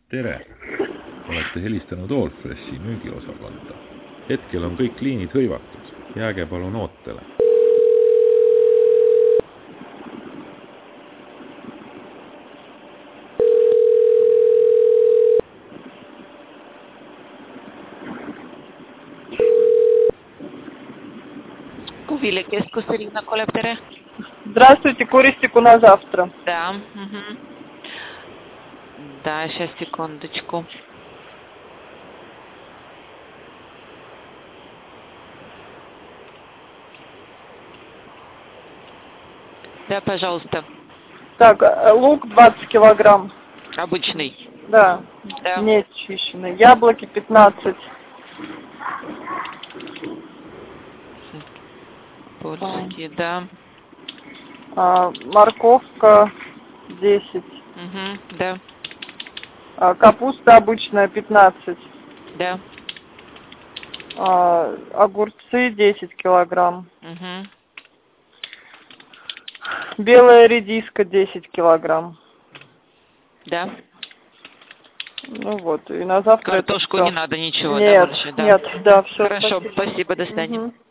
tere! Olete helistanud Allfreshi müügiosakonda. Hetkel on kõik liinid hõivatud. Jääge palun ootele. Кувиликеску, Ирина Колеб, tere. Здравствуйте, куристику на завтра. Да. Да, сейчас, секундочку. Да, пожалуйста. Так, лук 20 килограмм. Обычный. Да, Да. не чищенный. Яблоки 15. Польские, да. Морковка 10. Да. Капуста обычная 15. Да. Огурцы 10 килограмм. Угу. Белая редиска 10 килограмм. Да. Ну вот, и на завтра Картошку это не надо ничего, нет, да, больше, да? нет, да, все. Хорошо, спасибо, до свидания.